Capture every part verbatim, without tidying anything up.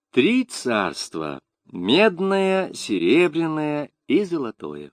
Три царства — медное, серебряное и золотое.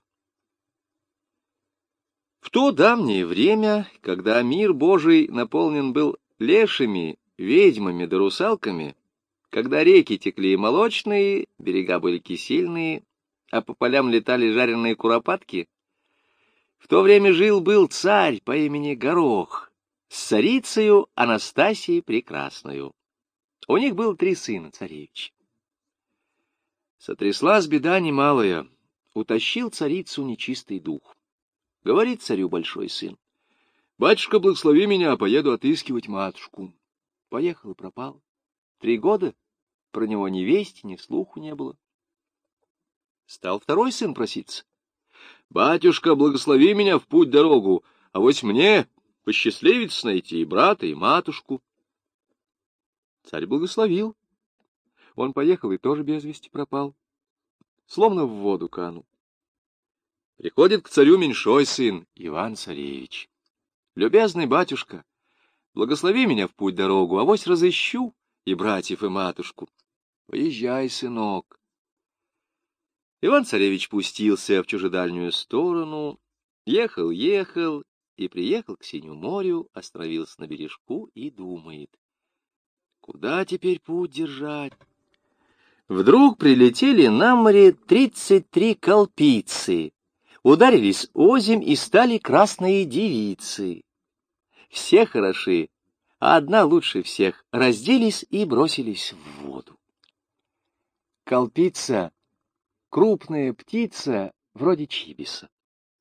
В то давнее время, когда мир Божий наполнен был лешими, ведьмами да русалками, когда реки текли молочные, берега были кисельные, а по полям летали жареные куропатки, в то время жил-был царь по имени Горох с царицею Анастасией Прекрасною. У них было три сына царевича. Сотряслась беда немалая, утащил царицу нечистый дух. Говорит царю большой сын: «Батюшка, благослови меня, поеду отыскивать матушку». Поехал и пропал. Три года про него ни вести, ни слуху не было. Стал второй сын проситься: «Батюшка, благослови меня в путь-дорогу, а вось мне посчастливится найти и брата, и матушку». Царь благословил. Он поехал и тоже без вести пропал, словно в воду канул. Приходит к царю меньшой сын, Иван-царевич: «Любезный батюшка, благослови меня в путь-дорогу, авось разыщу и братьев, и матушку». «Поезжай, сынок». Иван-царевич пустился в чужедальнюю сторону, ехал, ехал и приехал к синему морю, остановился на бережку и думает: куда теперь путь держать? Вдруг прилетели на море тридцать три колпицы, ударились озимь и стали красные девицы. Все хороши, а одна лучше всех, разделись и бросились в воду. Колпица — крупная птица, вроде чибиса.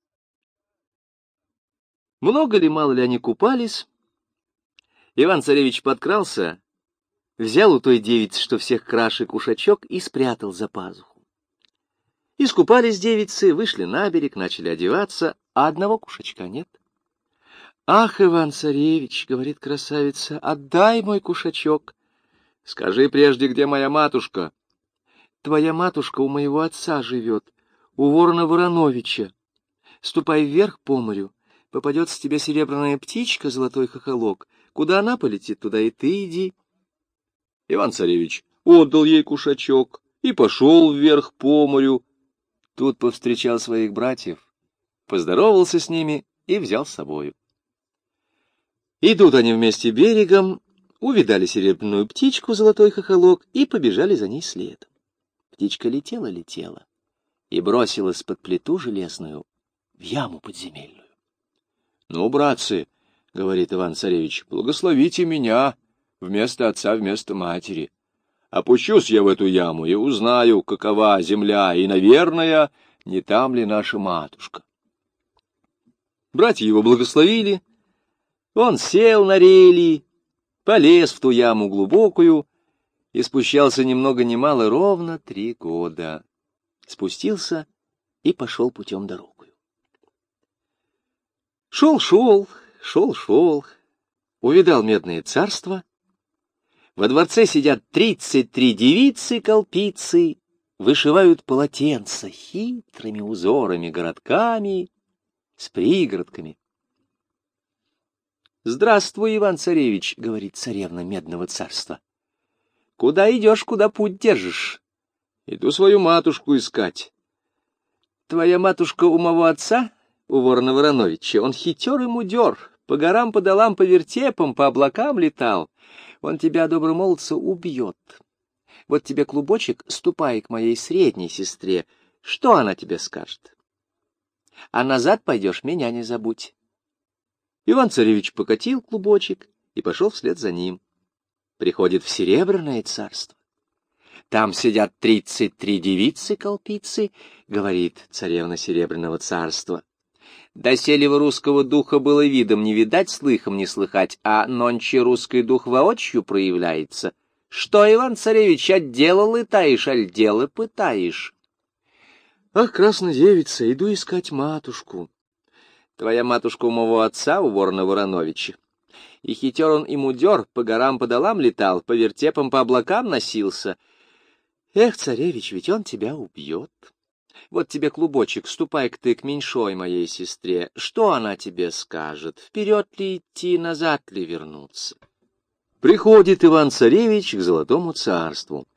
Много ли, мало ли они купались, Иван-царевич подкрался, взял у той девицы, что всех краше, кушачок, и спрятал за пазуху. Искупались девицы, вышли на берег, начали одеваться, а одного кушачка нет. «Ах, Иван-царевич, — говорит красавица, — отдай мой кушачок». «Скажи прежде, где моя матушка?» «Твоя матушка у моего отца живет, у ворона Вороновича. Ступай вверх по морю, попадется тебе серебряная птичка, золотой хохолок. Куда она полетит, туда и ты иди». Иван-царевич отдал ей кушачок и пошел вверх по морю. Тут повстречал своих братьев, поздоровался с ними и взял с собою. Идут они вместе берегом, увидали серебряную птичку, золотой хохолок, и побежали за ней следом. Птичка летела-летела и бросилась под плиту железную в яму подземельную. «Ну, братцы, — говорит Иван-царевич, — благословите меня вместо отца, вместо матери. Опущусь я в эту яму и узнаю, какова земля, и, наверное, не там ли наша матушка». Братья его благословили. Он сел на рели, полез в ту яму глубокую и спущался ни много ни мало ровно три года. Спустился и пошел путем дорогою. Шел-шел, шел-шел, увидал медное царство. Во дворце сидят тридцать три девицы-колпицы, вышивают полотенца хитрыми узорами, городками с пригородками. «Здравствуй, Иван-царевич, — говорит царевна медного царства. — Куда идешь, куда путь держишь?» «Иду свою матушку искать». «Твоя матушка у моего отца, у ворона Вороновича. Он хитер и мудер, по горам, по долам, по вертепам, по облакам летал. Он тебя, добромолодца, убьет. Вот тебе клубочек, ступай к моей средней сестре. Что она тебе скажет? А назад пойдешь, меня не забудь». Иван-царевич покатил клубочек и пошел вслед за ним. Приходит в серебряное царство. Там сидят тридцать три девицы-колпицы, говорит царевна серебряного царства. Доселе русского духа было видом не видать, слыхом не слыхать, а нонче русский дух воочию проявляется. Что, Иван-царевич, отделал летаешь, аль дело пытаешь? «Ах, красная девица, иду искать матушку». «Твоя матушка у моего отца, у ворона Вороновича. И хитер он, и мудер, по горам, по долам летал, по вертепам, по облакам носился. Эх, царевич, ведь он тебя убьет. Вот тебе клубочек, ступай-ка ты к меньшой моей сестре. Что она тебе скажет? Вперед ли идти, назад ли вернуться?» Приходит Иван-царевич к золотому царству.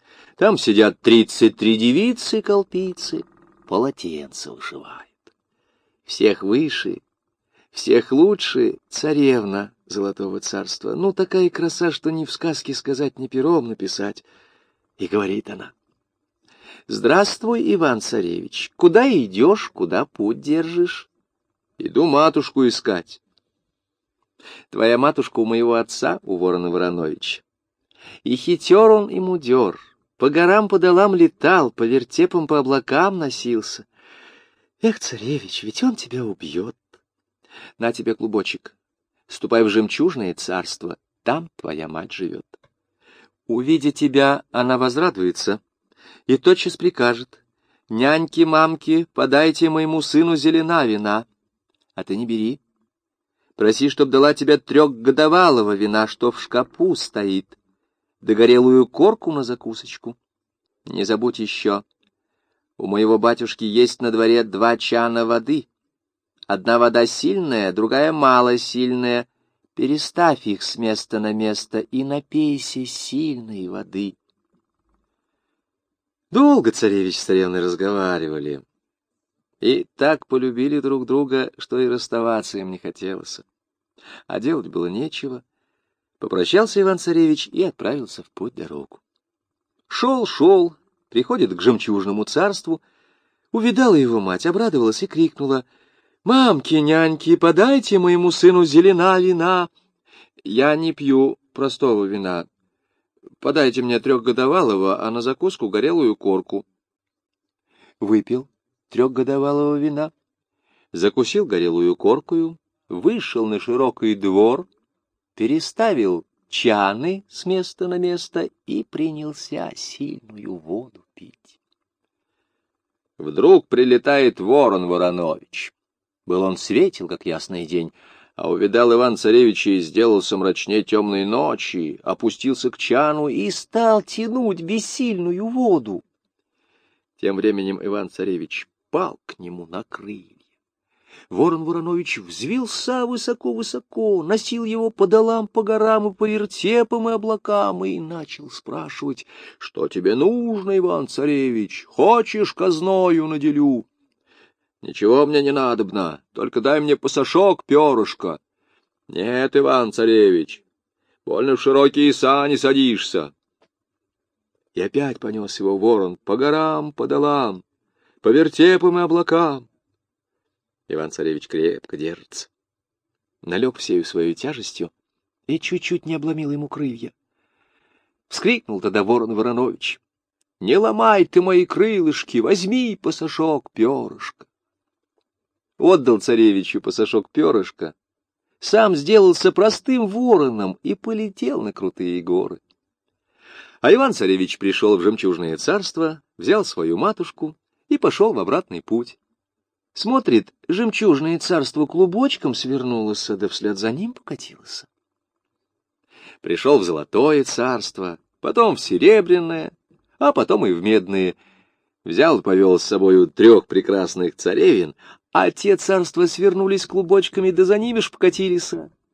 Там сидят тридцать три девицы-колпицы, полотенца вышивают. Всех выше, всех лучше царевна Золотого Царства. Ну, такая краса, что ни в сказке сказать, ни пером написать. И говорит она: «Здравствуй, Иван-царевич, куда идешь, куда путь держишь?» «Иду матушку искать». «Твоя матушка у моего отца, у Ворона Вороновича. И хитер он, и мудер, по горам, по долам летал, по вертепам, по облакам носился. Эх, царевич, ведь он тебя убьет. На тебе клубочек, ступай в жемчужное царство, там твоя мать живет. Увидя тебя, она возрадуется и тотчас прикажет: няньки, мамки, подайте моему сыну зелена вина. А ты не бери. Проси, чтоб дала тебе трехгодовалого вина, что в шкапу стоит, да горелую корку на закусочку. Не забудь еще, у моего батюшки есть на дворе два чана воды. Одна вода сильная, другая малосильная. Переставь их с места на место и напейся сильной воды». Долго царевич с царевной разговаривали, и так полюбили друг друга, что и расставаться им не хотелось. А делать было нечего. Попрощался Иван-царевич и отправился в путь-дорогу. Шел-шел, приходит к жемчужному царству, увидала его мать, обрадовалась и крикнула: «Мамки, няньки, подайте моему сыну зелена вина». «Я не пью простого вина. Подайте мне трехгодовалого, а на закуску горелую корку». Выпил трехгодовалого вина, закусил горелую коркою, вышел на широкий двор, переставил чаны с места на место и принялся сильную воду пить. Вдруг прилетает Ворон Воронович. Был он светел, как ясный день, а увидал Иван-царевича и сделался мрачней темной ночи, опустился к чану и стал тянуть бессильную воду. Тем временем Иван-царевич пал к нему на крылья. Ворон Воронович взвился высоко-высоко, носил его по долам, по горам и по вертепам и облакам, и начал спрашивать: «Что тебе нужно, Иван-царевич? Хочешь, казною наделю?» «Ничего мне не надобно, только дай мне пасашок перышко». «Нет, Иван-царевич, больно в широкие сани садишься». И опять понес его ворон по горам, по долам, по вертепам и облакам. Иван-царевич крепко держится. Налег всею своей тяжестью и чуть-чуть не обломил ему крылья. Вскрикнул тогда Ворон Воронович: «Не ломай ты мои крылышки, возьми пасашок перышка». Отдал царевичу пасашок перышка, сам сделался простым вороном и полетел на крутые горы. А Иван-царевич пришел в жемчужное царство, взял свою матушку и пошел в обратный путь. Смотрит, жемчужное царство клубочком свернулось, да вслед за ним покатилось. Пришел в золотое царство, потом в серебряное, а потом и в медное. Взял и повел с собою трех прекрасных царевин, а те царства свернулись клубочками, да за ними ж покатились.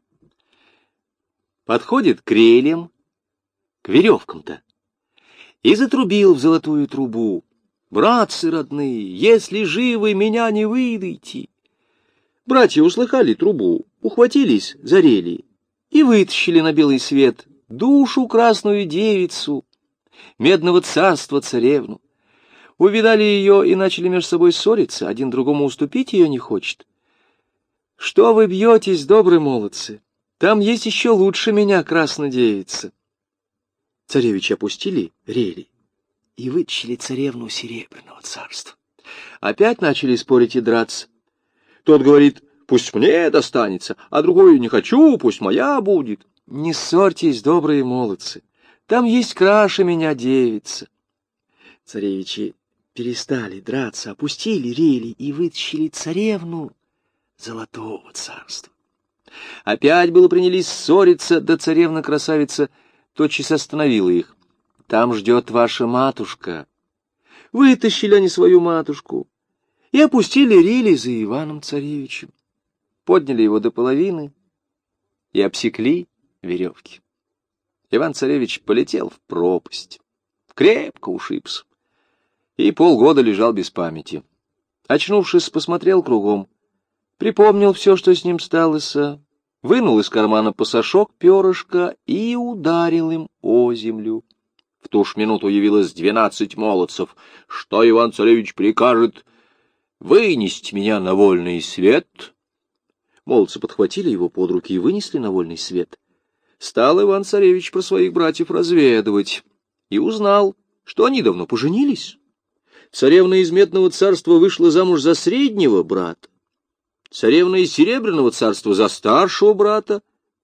Подходит к релям, к веревкам-то, и затрубил в золотую трубу: «Братцы родные, если живы, меня не выдайте». Братья услыхали трубу, ухватились за рели и вытащили на белый свет душу красную девицу, медного царства царевну. Увидали ее и начали между собой ссориться, один другому уступить ее не хочет. «Что вы бьетесь, добрые молодцы? Там есть еще лучше меня красная девица». Царевичи опустили рели и вытащили царевну серебряного царства. Опять начали спорить и драться. Тот говорит: «Пусть мне достанется», а другой: «Не хочу, пусть моя будет». «Не ссорьтесь, добрые молодцы, там есть краше меня девица». Царевичи перестали драться, опустили рели и вытащили царевну Золотого царства. Опять было принялись ссориться, да царевна-красавица тотчас остановила их. «Там ждет ваша матушка». Вытащили они свою матушку и опустили рели за Иваном-царевичем. Подняли его до половины и обсекли веревки. Иван-царевич полетел в пропасть. крепко ушибся и полгода лежал без памяти. Очнувшись, посмотрел кругом, припомнил все, что с ним сталося, вынул из кармана пасашок перышка и ударил им о землю. В ту ж минуту явилось двенадцать молодцев. Что Иван-царевич прикажет? Вынести меня на вольный свет. Молодцы подхватили его под руки и вынесли на вольный свет. Стал Иван-царевич про своих братьев разведывать и узнал, что они давно поженились. Царевна из Медного царства вышла замуж за среднего брата, царевна из Серебряного царства за старшего брата,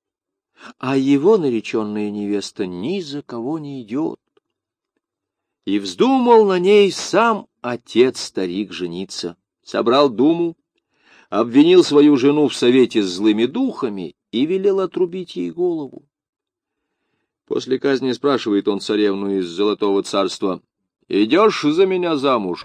а его нареченная невеста ни за кого не идет. И вздумал на ней сам отец-старик жениться. Собрал думу, обвинил свою жену в совете с злыми духами и велел отрубить ей голову. После казни спрашивает он царевну из Золотого царства: «Идешь за меня замуж?»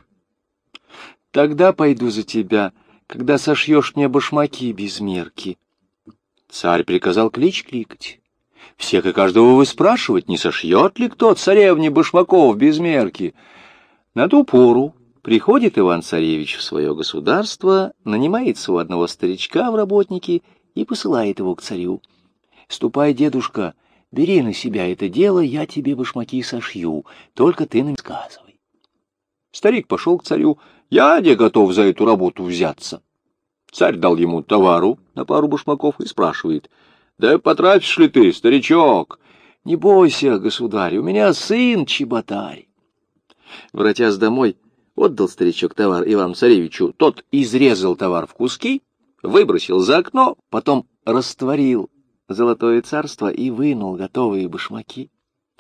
«Тогда пойду за тебя, когда сошьешь мне башмаки без мерки». Царь приказал клич кликать. Всех и каждого выспрашивать, не сошьет ли кто царевне башмаков без мерки. На ту пору приходит Иван-царевич в свое государство, нанимается у одного старичка в работники и посылает его к царю. «Ступай, дедушка, бери на себя это дело, я тебе башмаки сошью, только ты нам сказывай». Старик пошел к царю: «Я не готов за эту работу взяться». Царь дал ему товару на пару башмаков и спрашивает: «Да потратишь ли ты, старичок?» «Не бойся, государь, у меня сын чеботарь». Воротясь домой, отдал старичок товар Ивану-царевичу. Тот изрезал товар в куски, выбросил за окно, потом растворил Золотое царство и вынул готовые башмаки.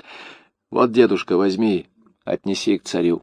«Вот, дедушка, возьми, отнеси к царю».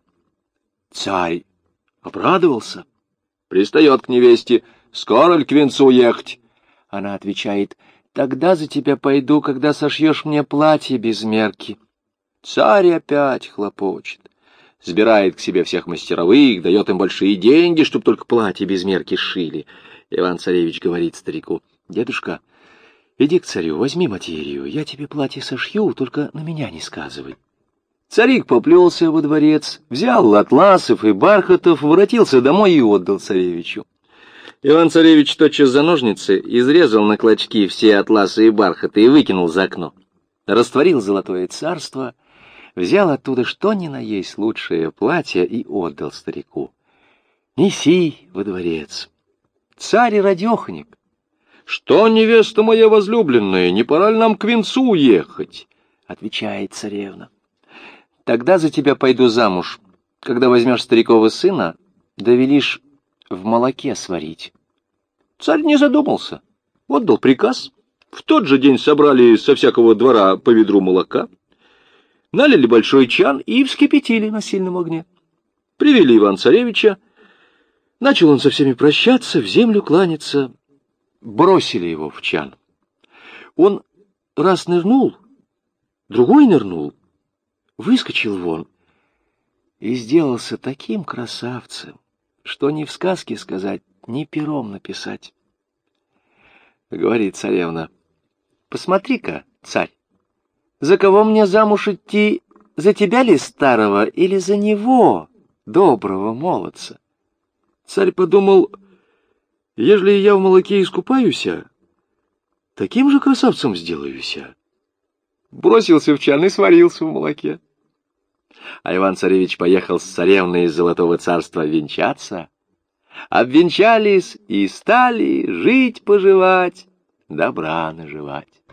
Царь обрадовался, пристает к невесте: «Скоро ли к венцу ехать?» Она отвечает: «Тогда за тебя пойду, когда сошьешь мне платье без мерки». Царь опять хлопочет, сбирает к себе всех мастеровых, дает им большие деньги, чтоб только платье без мерки сшили. Иван-царевич говорит старику: «Дедушка, иди к царю, возьми материю, я тебе платье сошью, только на меня не сказывай». Царик поплелся во дворец, взял атласов и бархатов, воротился домой и отдал царевичу. Иван-царевич тотчас за ножницы изрезал на клочки все атласы и бархаты и выкинул за окно. Растворил Золотое царство, взял оттуда что ни на есть лучшее платье и отдал старику. «Неси во дворец». Царь и радеханик: «Что, невеста моя возлюбленная, не пора ли нам к венцу ехать?» Отвечает царевна: «Тогда за тебя пойду замуж, когда возьмешь старикова сына, да велишь в молоке сварить». Царь не задумался, отдал приказ. В тот же день собрали со всякого двора по ведру молока, налили большой чан и вскипятили на сильном огне. Привели Ивана-царевича. Начал он со всеми прощаться, в землю кланяться. Бросили его в чан. Он раз нырнул, другой нырнул, выскочил вон и сделался таким красавцем, что ни в сказке сказать, ни пером написать. Говорит царевна: «Посмотри-ка, царь, за кого мне замуж идти, за тебя ли старого или за него, доброго молодца?» Царь подумал: «Ежели я в молоке искупаюся, таким же красавцем сделаюся». Бросился в чан и сварился в молоке. А Иван-царевич поехал с царевной из Золотого царства венчаться. Обвенчались и стали жить-поживать, добра наживать.